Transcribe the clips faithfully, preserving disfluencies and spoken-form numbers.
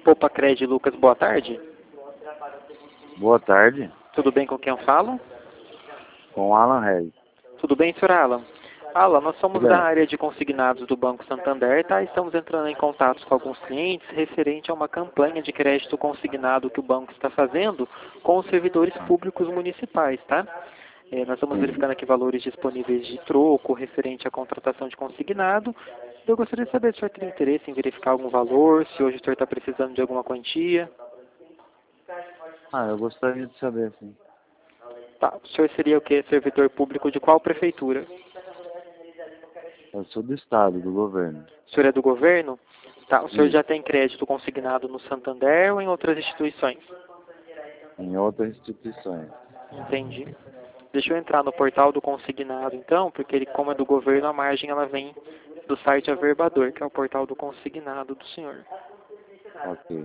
Poupa Cred Lucas, boa tarde. Boa tarde, Tudo bem com quem eu falo? com Alan Reis. Tudo bem, senhor Alan? Alan, nós somos Tudo da bem. área de consignados do Banco Santander, tá? Estamos entrando em contato com alguns clientes referente a uma campanha de crédito consignado que o banco está fazendo com os servidores públicos municipais, tá? É, nós estamos Sim. verificando aqui valores disponíveis de troco referente à contratação de consignado. Eu gostaria de saber se o senhor tem interesse em verificar algum valor, se hoje o senhor está precisando de alguma quantia. Ah, eu gostaria de saber, sim. Tá, o senhor seria o quê? Servidor público de qual prefeitura? Eu sou do Estado, do governo. O senhor é do governo? Tá, o senhor Isso. já tem crédito consignado no Santander ou em outras instituições? Em outras instituições. Entendi. Deixa eu entrar no portal do consignado, então, porque ele, como é do governo, a margem ela vem do site Averbador, que é o portal do consignado do senhor. Ok.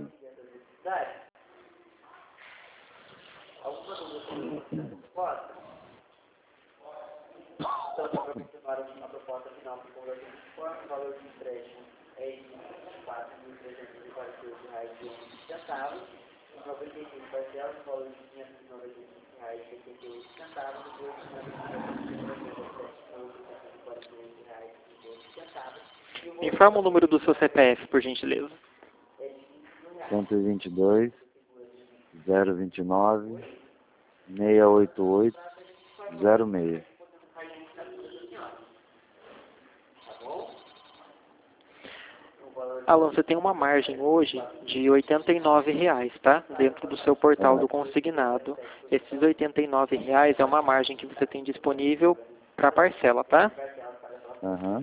Me informa o número do seu C P F, por gentileza. cento e vinte e dois, zero vinte e nove, seiscentos e oitenta e oito, zero seis. Alan, você tem uma margem hoje de oitenta e nove reais, tá? Dentro do seu portal do É. consignado. Esses oitenta e nove reais é uma margem que você tem disponível para parcela, tá? Aham.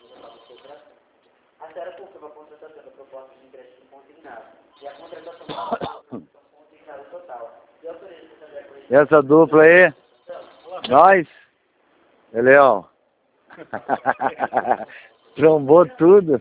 E essa dupla aí? Nós? Ele, ó. Trombou tudo.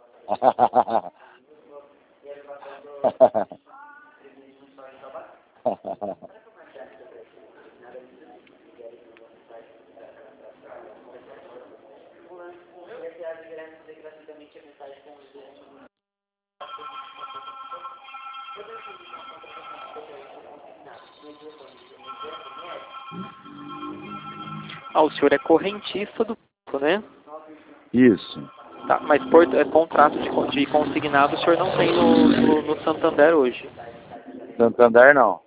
Ah, o senhor é correntista do banco, né? Isso. Tá, mas por, é, contrato de, con- de consignado o senhor não tem no, no, no Santander hoje. Santander não.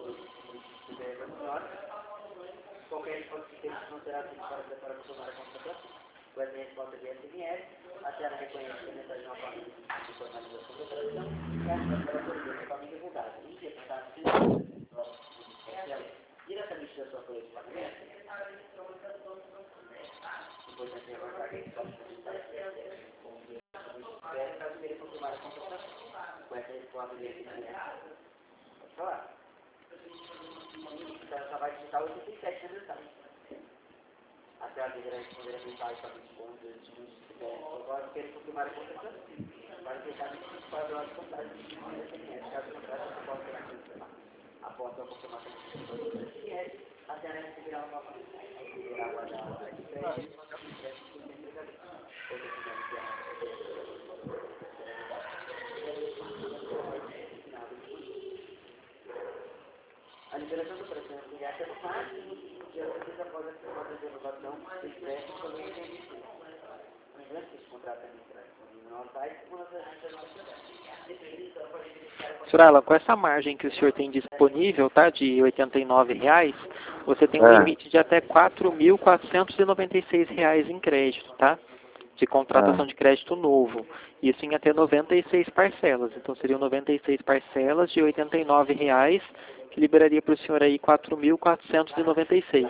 Senhor Alan, com essa margem que o senhor tem disponível, tá, de oitenta e nove reais, você tem um É. limite de até quatro mil quatrocentos e noventa e seis reais em crédito, tá? De contratação É. de crédito novo. Isso em até noventa e seis parcelas. Então seriam noventa e seis parcelas de oitenta e nove reais, que liberaria para o senhor aí quatro mil quatrocentos e noventa e seis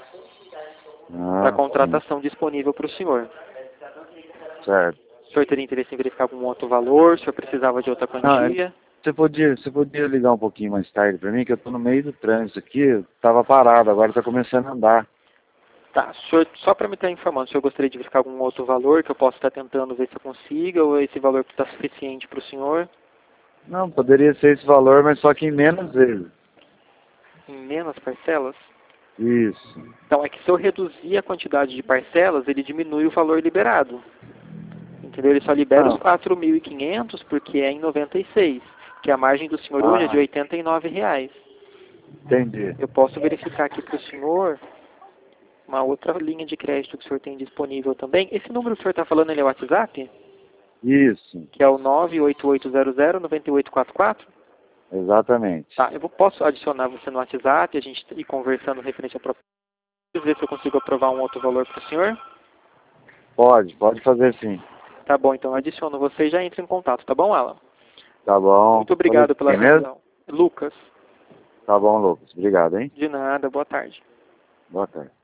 para Ah, sim. contratação disponível para o senhor. Certo. O senhor teria interesse em verificar algum outro valor? O senhor precisava de outra Não, é- quantia? você podia, você podia ligar um pouquinho mais tarde pra mim, que eu tô no meio do trânsito aqui, eu tava parado, agora tá começando a andar. Tá, senhor, só para me estar informando, o senhor gostaria de verificar algum outro valor que eu possa estar tentando ver se eu consiga, ou esse valor está suficiente para o senhor? Não, poderia ser esse valor, mas só que em menos vezes. Em menos parcelas? Isso. Então, é que se eu reduzir a quantidade de parcelas, ele diminui o valor liberado. Entendeu? Ele só libera Ah. os quatro mil e quinhentos porque é em noventa e seis, que a margem do senhor hoje é Ah. de oitenta e nove reais. Entendi. Eu posso verificar aqui para o senhor uma outra linha de crédito que o senhor tem disponível também. Esse número que o senhor está falando, ele é o WhatsApp? Isso, Que é o nove oito oito zero zero nove oito quatro quatro? exatamente. Tá, eu vou- posso adicionar você no WhatsApp, a gente ir conversando referente ao próprio, ver se eu consigo aprovar um outro valor para o senhor. Pode, pode fazer sim. Tá bom, então eu adiciono você e já entra em contato, tá bom, Alan? Tá bom. Muito obrigado pela Quem mesmo? atenção. Lucas, Tá bom, Lucas. Obrigado, hein? de nada, boa tarde. Boa tarde.